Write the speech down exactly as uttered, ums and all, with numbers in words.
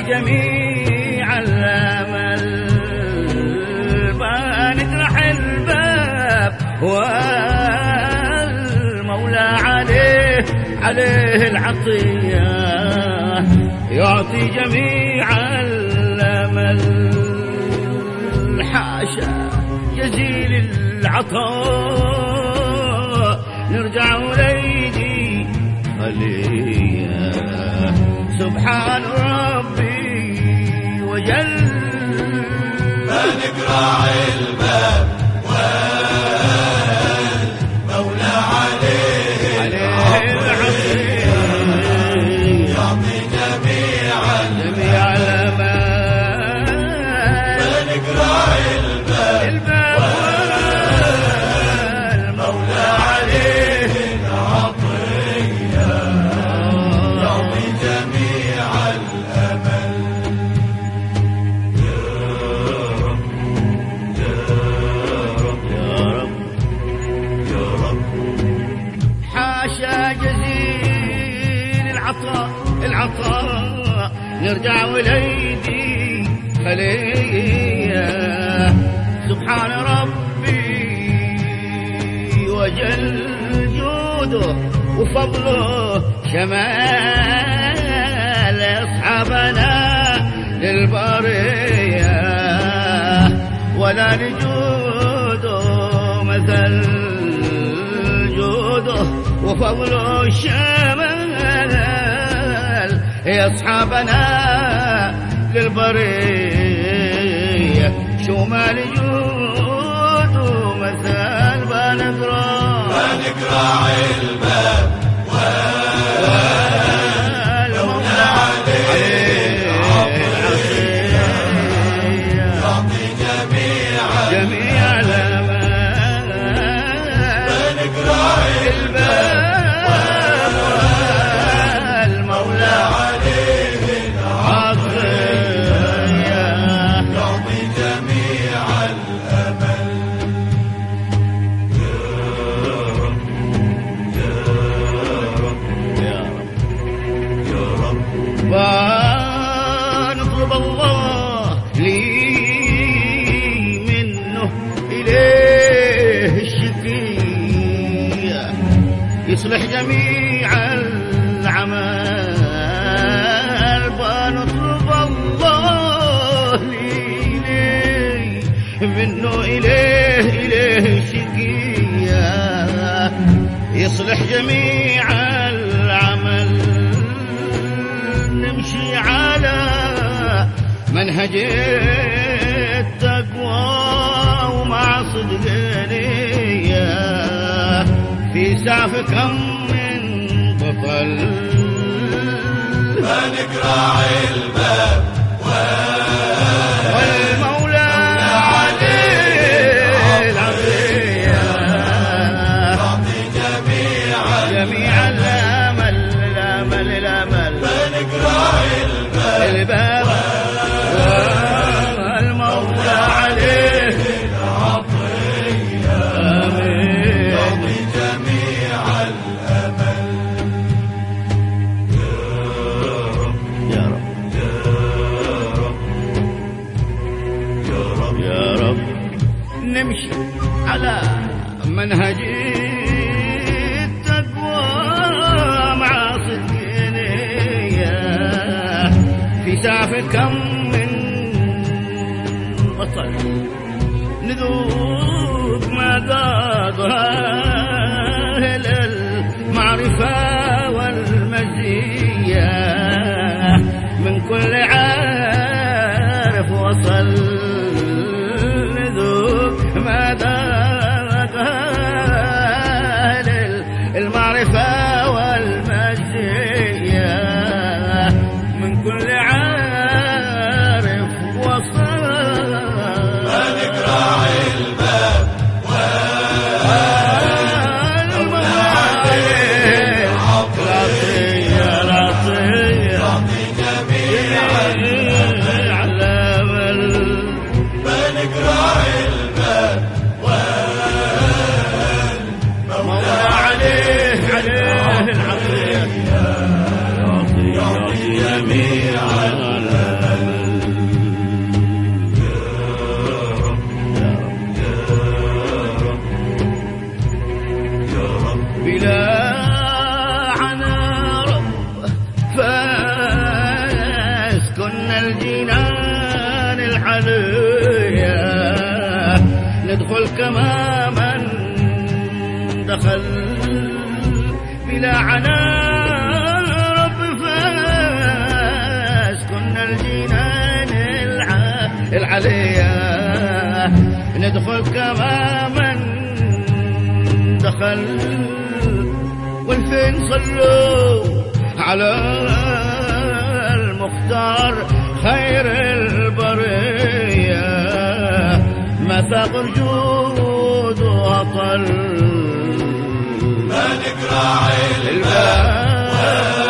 جميع الأمل، بنجرح الباب والمولى عليه عليه العطية، يعطي جميع الأمل. حاشا جزيل العطاء نرجع وليدي خليه، سبحان ربي وجل. فنقرع الباب والمولى عليه العطية، يعطي جميع الأمان. فنقرع الباب والمولى عليه العطية، يعطي جميع الأمل. حاشا جزيل العطاء العطاء نرجع وليدي خليه، سبحان ربي وجل جوده وفضله شمال أصحابنا للبرية، ولا لجوده مثل جوده وفضله شمال يا أصحابنا للبرية، شو ما لجوده مثل. بنقرع فنقرع الباب والمولى عليه العطية، يعطي جميع جميع الأمان. فنقرع الباب والمولى عليه العطية، يعطي جميع الأمل. ونطلب الله لي منه إليه الشكية، يصلح جميع العمل. ونطلب الله لي منه إليه إليه الشكية، يصلح جميع العمل. نمشي على منهج التقوى ومع صدق نية، في سعف كم من بطل. فنقرع الباب والمولى عليه العطية، يعطي جميع جميع الأمل الأمل الأمل. فنقرع الباب والمولى عليه العطية، يعطي جميع الأمل. يا رب يا رب يا رب نمشي على منهج التقوى مع صدق نية، في سعف كم من بطل نذوق ما ذاقها أهل المعرفة والمزية، من كل عارف وصل نذوق ما ذاقها أهل المعرفة والمزية، من كل عارف وصل. فنقرع الباب والمولى عليه العطية، يعطي جميع الأمل. فنقرع الباب والمولى عليه عليه العطية، يعطي جميع الأمل. كنا الجنان الحلية ندخل كما من دخل بلا عنان رب فاس. كنا الجنان العلية ندخل كما من دخل. والفين صلوا على المختار خير البرية ما ثاق الجود وطل ما نقرع الباب